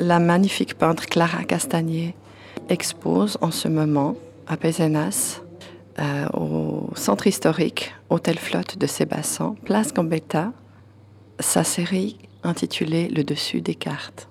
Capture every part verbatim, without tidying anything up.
la magnifique peintre Clara Castagnet expose en ce moment à Pézenas, euh, au centre historique Hôtel Flotte de Sébassans, place Gambetta, sa série intitulée Le dessus des cartes,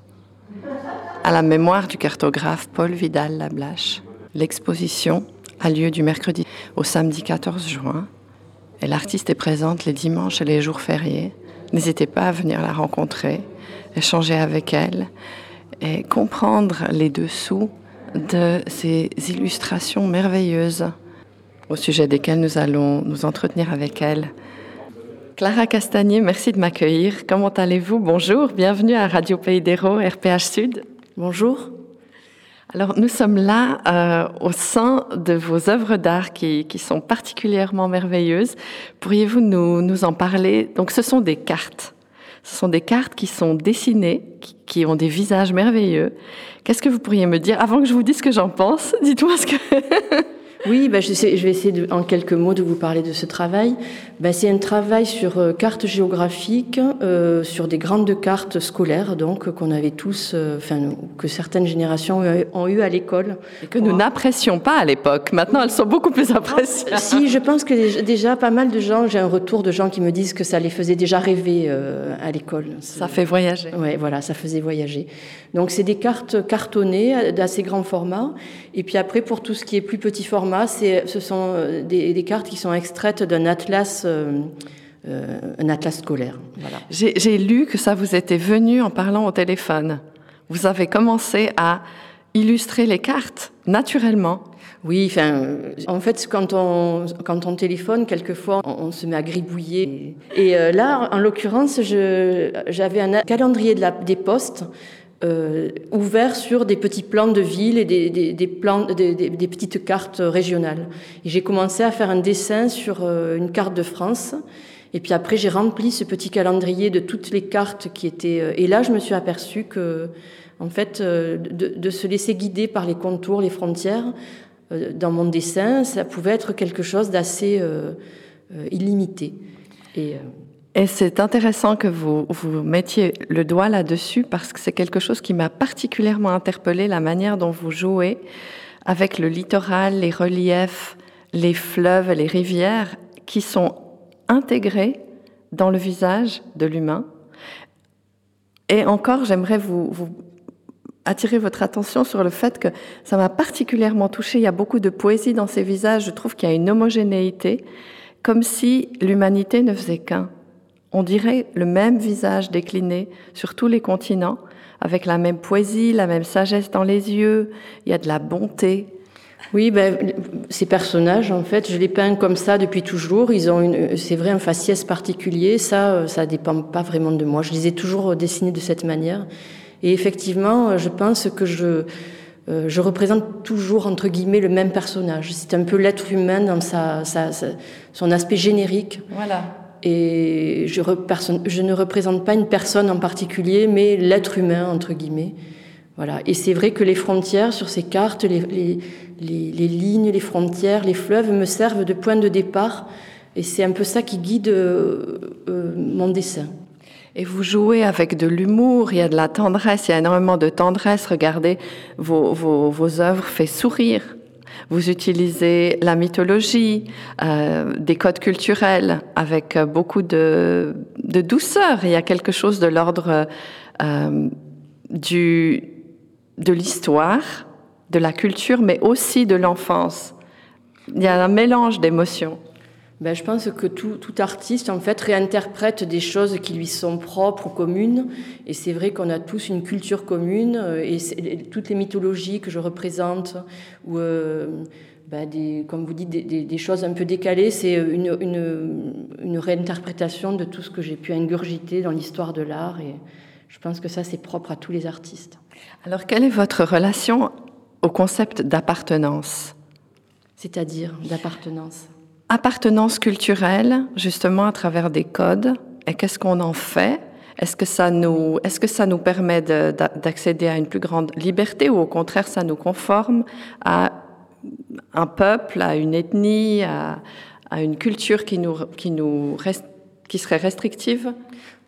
à la mémoire du cartographe Paul Vidal-Lablache. L'exposition a lieu du mercredi au samedi quatorze juin et l'artiste est présente les dimanches et les jours fériés. N'hésitez pas à venir la rencontrer, échanger avec elle et comprendre les dessous de ces illustrations merveilleuses au sujet desquelles nous allons nous entretenir avec elle. Clara Castagnet, merci de m'accueillir. Comment allez-vous? Bonjour, bienvenue à Radio Pays d'Hérault, R P H Sud. Bonjour. Alors, nous sommes là euh, au sein de vos œuvres d'art qui, qui sont particulièrement merveilleuses. Pourriez-vous nous, nous en parler? Donc, ce sont des cartes. Ce sont des cartes qui sont dessinées, qui, qui ont des visages merveilleux. Qu'est-ce que vous pourriez me dire? Avant que je vous dise ce que j'en pense, dites-moi ce que... Oui, ben je, sais, je vais essayer de, en quelques mots de vous parler de ce travail. Ben c'est un travail sur euh, cartes géographiques, euh, sur des grandes cartes scolaires, donc qu'on avait tous, euh, enfin que certaines générations ont eu à l'école. Et que nous n'apprécions pas à l'époque. Maintenant, elles sont beaucoup plus appréciées. Si, je pense que déjà pas mal de gens, j'ai un retour de gens qui me disent que ça les faisait déjà rêver euh, à l'école. C'est... Ça fait voyager. Ouais, voilà, ça faisait voyager. Donc c'est des cartes cartonnées d'assez grand format. Et puis après, pour tout ce qui est plus petit format, c'est, ce sont des, des cartes qui sont extraites d'un atlas, euh, euh, un atlas scolaire. Voilà. J'ai, j'ai lu que ça vous était venu en parlant au téléphone. Vous avez commencé à illustrer les cartes naturellement. Oui, enfin, en fait, quand on, quand on téléphone, quelquefois, on, on se met à gribouiller. Et euh, là, en l'occurrence, je, j'avais un calendrier de la, des postes Euh, ouvert sur des petits plans de ville et des, des, des, plans, des, des, des petites cartes régionales. Et j'ai commencé à faire un dessin sur euh, une carte de France. Et puis après, j'ai rempli ce petit calendrier de toutes les cartes qui étaient... Euh, et là, je me suis aperçue que, en fait, euh, de, de se laisser guider par les contours, les frontières, euh, dans mon dessin, ça pouvait être quelque chose d'assez euh, euh, illimité. Et... Euh, Et c'est intéressant que vous, vous mettiez le doigt là-dessus parce que c'est quelque chose qui m'a particulièrement interpellée, la manière dont vous jouez avec le littoral, les reliefs, les fleuves, les rivières qui sont intégrés dans le visage de l'humain. Et encore, j'aimerais vous, vous attirer votre attention sur le fait que ça m'a particulièrement touchée. Il y a beaucoup de poésie dans ces visages. Je trouve qu'il y a une homogénéité, comme si l'humanité ne faisait qu'un. On dirait le même visage décliné sur tous les continents, avec la même poésie, la même sagesse dans les yeux. Il y a de la bonté. Oui, ben, ces personnages, en fait, je les peins comme ça depuis toujours. Ils ont une, c'est vrai, un faciès particulier. Ça, ça dépend pas vraiment de moi. Je les ai toujours dessinés de cette manière. Et effectivement, je pense que je, je représente toujours, entre guillemets, le même personnage. C'est un peu l'être humain dans sa, sa, sa, son aspect générique. Voilà. Et je, je ne représente pas une personne en particulier, mais l'être humain, entre guillemets. Voilà. Et c'est vrai que les frontières sur ces cartes, les, les, les, les lignes, les frontières, les fleuves me servent de point de départ. Et c'est un peu ça qui guide euh, euh, mon dessin. Et vous jouez avec de l'humour, il y a de la tendresse, il y a énormément de tendresse. Regardez, vos, vos, vos œuvres font sourire. Vous utilisez la mythologie, euh, des codes culturels avec beaucoup de, de douceur. Il y a quelque chose de l'ordre euh, du, de l'histoire, de la culture, mais aussi de l'enfance. Il y a un mélange d'émotions. Ben, je pense que tout, tout artiste, en fait, réinterprète des choses qui lui sont propres ou communes. Et c'est vrai qu'on a tous une culture commune. Et, et toutes les mythologies que je représente, ou euh, ben des, comme vous dites, des, des, des choses un peu décalées, c'est une, une, une réinterprétation de tout ce que j'ai pu ingurgiter dans l'histoire de l'art. Et je pense que ça, c'est propre à tous les artistes. Alors, quelle est votre relation au concept d'appartenance? C'est-à-dire d'appartenance? Appartenance culturelle, justement, à travers des codes. Et qu'est-ce qu'on en fait? Est-ce que ça nous, est-ce que ça nous permet de, d'accéder à une plus grande liberté ou au contraire, ça nous conforme à un peuple, à une ethnie, à, à une culture qui nous, qui nous reste, qui serait restrictive?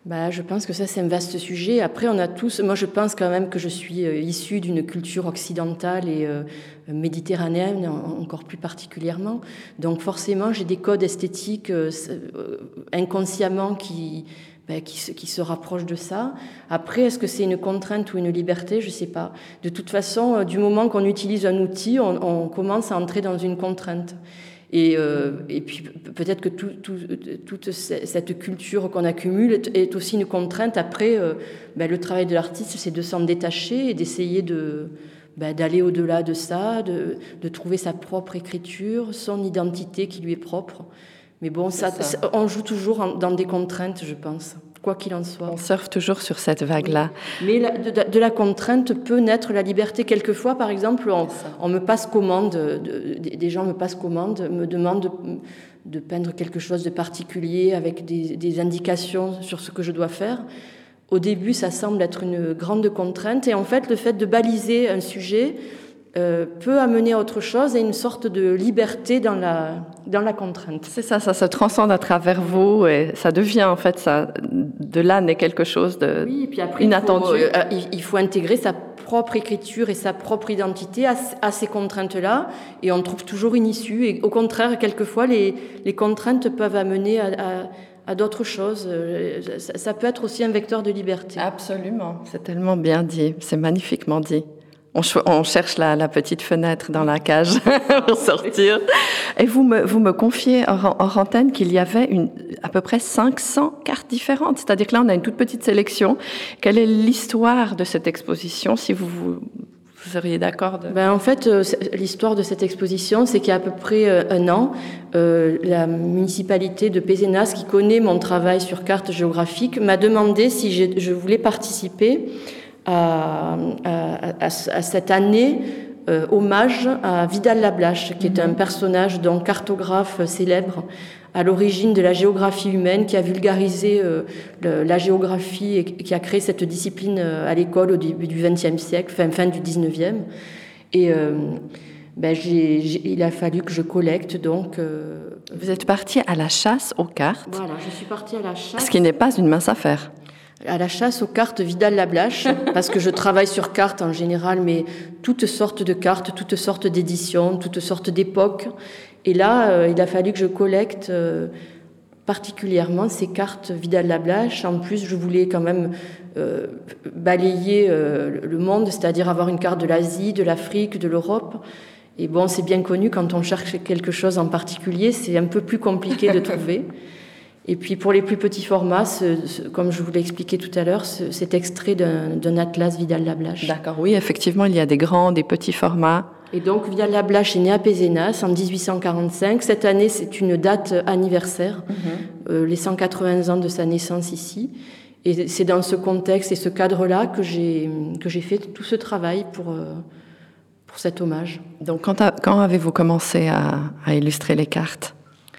Bah, je pense que ça, c'est un vaste sujet. Après, on a tous... Moi, je pense quand même que je suis euh, issue d'une culture occidentale et euh, méditerranéenne, en, encore plus particulièrement. Donc, forcément, j'ai des codes esthétiques euh, euh, inconsciemment qui, bah, qui, se, qui se rapprochent de ça. Après, est-ce que c'est une contrainte ou une liberté? Je ne sais pas. De toute façon, euh, du moment qu'on utilise un outil, on, on commence à entrer dans une contrainte. Et, euh, et puis peut-être que tout, tout, toute cette culture qu'on accumule est aussi une contrainte. Après, euh, ben, le travail de l'artiste, c'est de s'en détacher et d'essayer de, ben, d'aller au-delà de ça, de, de trouver sa propre écriture, son identité qui lui est propre. Mais bon, ça, ça. on joue toujours en, dans des contraintes, je pense, quoi qu'il en soit. On surfe toujours sur cette vague-là. Oui. Mais la, de, de la contrainte peut naître la liberté. Quelquefois, par exemple, on, on me passe commande, de, de, des gens me passent commande, me demandent de, de peindre quelque chose de particulier avec des, des indications sur ce que je dois faire. Au début, ça semble être une grande contrainte. Et en fait, le fait de baliser un sujet Euh, peut amener à autre chose et une sorte de liberté dans la, dans la contrainte. C'est ça, ça se transcende à travers vous et ça devient en fait, ça, de là naît quelque chose de oui, et puis après, inattendu. Il faut, euh, il faut intégrer sa propre écriture et sa propre identité à, à ces contraintes-là et on trouve toujours une issue. Et au contraire, quelquefois, les, les contraintes peuvent amener à, à, à d'autres choses. Ça, ça peut être aussi un vecteur de liberté. Absolument, c'est tellement bien dit, c'est magnifiquement dit. On, ch- on cherche la, la petite fenêtre dans la cage pour sortir. Et vous me, vous me confiez hors, hors antenne qu'il y avait une, à peu près cinq cents cartes différentes. C'est-à-dire que là, on a une toute petite sélection. Quelle est l'histoire de cette exposition, si vous, vous, vous seriez d'accord de... Ben, en fait, euh, l'histoire de cette exposition, c'est qu'il y a à peu près euh, un an, euh, la municipalité de Pézenas, qui connaît mon travail sur carte géographique, m'a demandé si je, je voulais participer À, à, à, à cette année euh, hommage à Vidal-Lablache, qui est un personnage, donc cartographe célèbre à l'origine de la géographie humaine, qui a vulgarisé euh, le, la géographie et qui a créé cette discipline euh, à l'école au début du vingtième siècle, fin, fin du dix-neuvième. Et euh, ben j'ai, j'ai, il a fallu que je collecte. Donc, euh, vous êtes partie à la chasse aux cartes. Voilà, je suis partie à la chasse. Ce qui n'est pas une mince affaire. À la chasse aux cartes Vidal-Lablache, parce que je travaille sur cartes en général, mais toutes sortes de cartes, toutes sortes d'éditions, toutes sortes d'époques. Et là, euh, il a fallu que je collecte euh, particulièrement ces cartes Vidal-Lablache. En plus, je voulais quand même euh, balayer euh, le monde, c'est-à-dire avoir une carte de l'Asie, de l'Afrique, de l'Europe. Et bon, c'est bien connu, quand on cherche quelque chose en particulier, c'est un peu plus compliqué de trouver. Et puis pour les plus petits formats, ce, ce, comme je vous l'ai expliqué tout à l'heure, ce, c'est extrait d'un, d'un atlas Vidal-Lablache. D'accord, oui, effectivement, il y a des grands, des petits formats. Et donc Vidal-Lablache est né à Pézenas en dix-huit cent quarante-cinq. Cette année, c'est une date anniversaire, mm-hmm. euh, les cent quatre-vingts ans de sa naissance ici. Et c'est dans ce contexte et ce cadre-là que j'ai, que j'ai fait tout ce travail pour, euh, pour cet hommage. Donc quand, a, quand avez-vous commencé à, à illustrer les cartes ?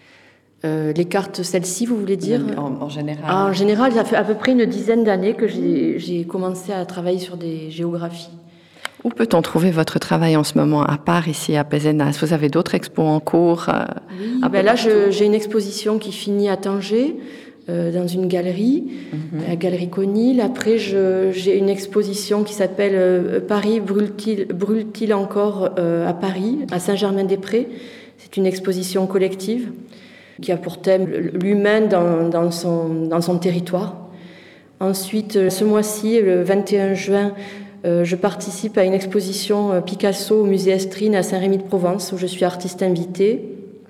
Euh, les cartes, celles-ci, vous voulez dire ? En, en général. Ah, en général, ça fait à peu près une dizaine d'années que j'ai, j'ai commencé à travailler sur des géographies. Où peut-on trouver votre travail en ce moment, à part ici à Pézenas ? Vous avez d'autres expos en cours euh, Oui, ben là, je, j'ai une exposition qui finit à Tanger, euh, dans une galerie, mm-hmm. la galerie Conil. Après, je, j'ai une exposition qui s'appelle euh, Paris brûle-t-il, brûle-t-il encore euh, à Paris, à Saint-Germain-des-Prés. C'est une exposition collective qui a pour thème l'humain dans, dans, son, dans son territoire. Ensuite, ce mois-ci, le vingt et un juin, euh, je participe à une exposition Picasso au musée Estrine à Saint-Rémy-de-Provence, où je suis artiste invitée.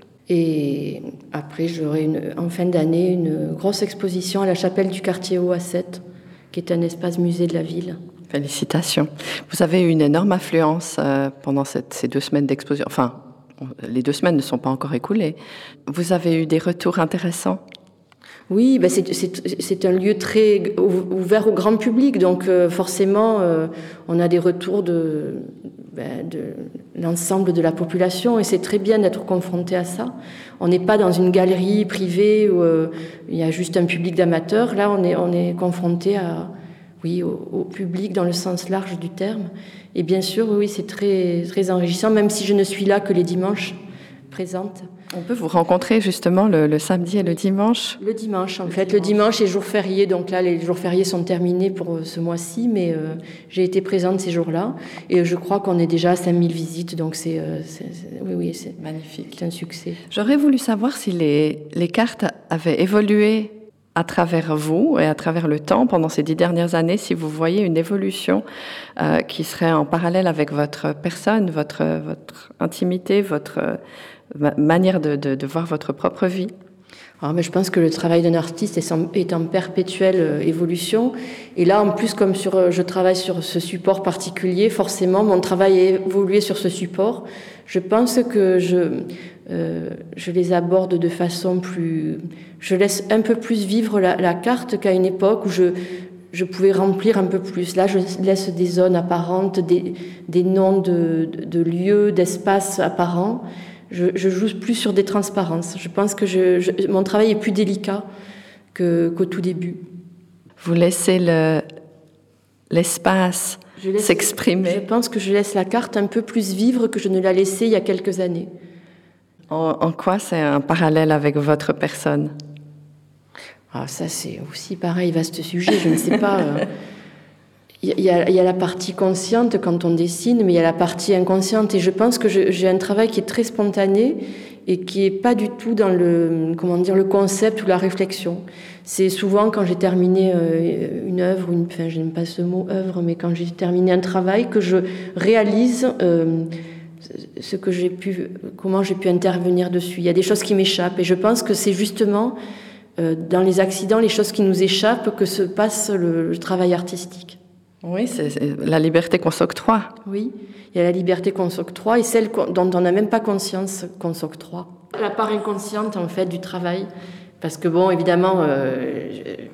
Et après, j'aurai une, en fin d'année une grosse exposition à la chapelle du quartier Haut à Sète, qui est un espace musée de la ville. Félicitations. Vous avez eu une énorme affluence euh, pendant cette, ces deux semaines d'exposition. Enfin, les deux semaines ne sont pas encore écoulées. Vous avez eu des retours intéressants ? Oui, ben c'est, c'est, c'est un lieu très ouvert au grand public, donc euh, forcément, euh, on a des retours de, ben, de l'ensemble de la population, et c'est très bien d'être confronté à ça. On n'est pas dans une galerie privée où euh, il y a juste un public d'amateurs. Là, on est, on est confronté à, oui, au, au public dans le sens large du terme. Et bien sûr, oui, c'est très, très enrichissant, même si je ne suis là que les dimanches présente. On peut vous rencontrer justement le, le samedi et le dimanche. Le dimanche, en le fait. Dimanche. Le dimanche est jour férié, donc là, les jours fériés sont terminés pour ce mois-ci, mais euh, j'ai été présente ces jours-là. Et je crois qu'on est déjà à cinq mille visites, donc c'est, euh, c'est, c'est oui, oui, c'est magnifique. C'est un succès. J'aurais voulu savoir si les, les cartes avaient évolué à travers vous et à travers le temps pendant ces dix dernières années, si vous voyez une évolution euh, qui serait en parallèle avec votre personne, votre, votre intimité, votre euh, manière de, de, de voir votre propre vie. Alors, mais je pense que le travail d'un artiste est en, est en perpétuelle euh, évolution. Et là, en plus, comme sur, je travaille sur ce support particulier, forcément, mon travail a évolué sur ce support. Je pense que je, euh, je les aborde de façon plus... Je laisse un peu plus vivre la, la carte qu'à une époque où je, je pouvais remplir un peu plus. Là, je laisse des zones apparentes, des, des noms de, de, de lieux, d'espaces apparents. Je, je joue plus sur des transparences. Je pense que je, je, mon travail est plus délicat que, qu'au tout début. Vous laissez le, l'espace laisse, s'exprimer. Je pense que je laisse la carte un peu plus vivre que je ne la laissais il y a quelques années. En, en quoi c'est un parallèle avec votre personne ? Ah, ça, c'est aussi pareil, vaste sujet, je ne sais pas. Il euh, y, y, y a la partie consciente quand on dessine, mais il y a la partie inconsciente. Et je pense que je, j'ai un travail qui est très spontané et qui n'est pas du tout dans le, comment dire, le concept ou la réflexion. C'est souvent quand j'ai terminé euh, une œuvre, une, enfin, je n'aime pas ce mot œuvre, mais quand j'ai terminé un travail, que je réalise euh, ce que j'ai pu, comment j'ai pu intervenir dessus. Il y a des choses qui m'échappent. Et je pense que c'est justement... Euh, dans les accidents, les choses qui nous échappent, que se passe le, le travail artistique. Oui, c'est, c'est la liberté qu'on s'octroie. Oui, il y a la liberté qu'on s'octroie et celle dont on n'a même pas conscience qu'on s'octroie. La part inconsciente, en fait, du travail. Parce que, bon, évidemment, euh,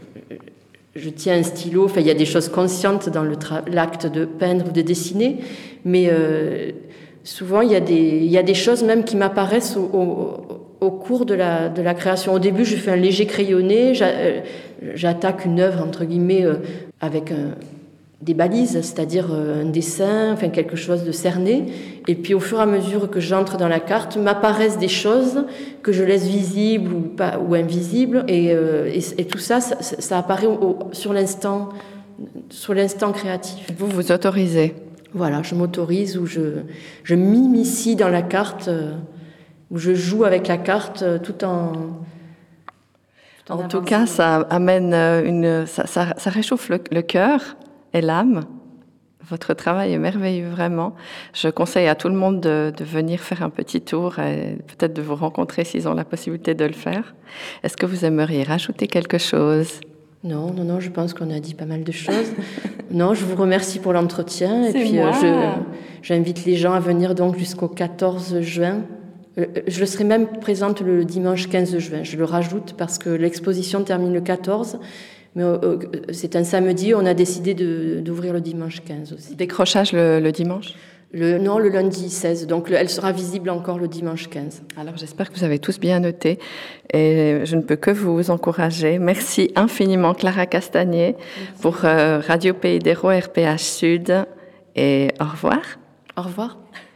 je, je tiens un stylo, enfin, il y a des choses conscientes dans le tra- l'acte de peindre ou de dessiner, mais euh, souvent, il y a des, il y a des choses même qui m'apparaissent au... au au cours de la, de la création. Au début, je fais un léger crayonné, j'a, euh, j'attaque une œuvre, entre guillemets, euh, avec un, des balises, c'est-à-dire euh, un dessin, enfin quelque chose de cerné. Et puis, au fur et à mesure que j'entre dans la carte, m'apparaissent des choses que je laisse visibles ou, pas, ou invisibles. Et, euh, et, et tout ça, ça, ça apparaît au, sur l'instant, sur l'instant créatif. Vous vous autorisez. Voilà, je m'autorise ou je, je m'immiscie dans la carte... Euh, où je joue avec la carte tout en... Tout en, en tout cas, ça amène une... Ça, ça, ça réchauffe le, le cœur et l'âme. Votre travail est merveilleux, vraiment. Je conseille à tout le monde de, de venir faire un petit tour et peut-être de vous rencontrer s'ils ont la possibilité de le faire. Est-ce que vous aimeriez rajouter quelque chose ? Non, non, non, je pense qu'on a dit pas mal de choses. Non, je vous remercie pour l'entretien. C'est et puis, moi. Euh, je, j'invite les gens à venir donc jusqu'au quatorze juin. Je serai même présente le dimanche quinze juin, je le rajoute parce que l'exposition termine le quatorze, mais c'est un samedi, on a décidé de, d'ouvrir le dimanche quinze aussi. Décrochage le, le dimanche ? le, Non, le lundi seize, donc elle sera visible encore le dimanche quinze. Alors j'espère que vous avez tous bien noté et je ne peux que vous encourager. Merci infiniment Clara Castagnet. Merci. Pour euh, Radio Pays d'Hérault, R P H Sud, et au revoir. Au revoir.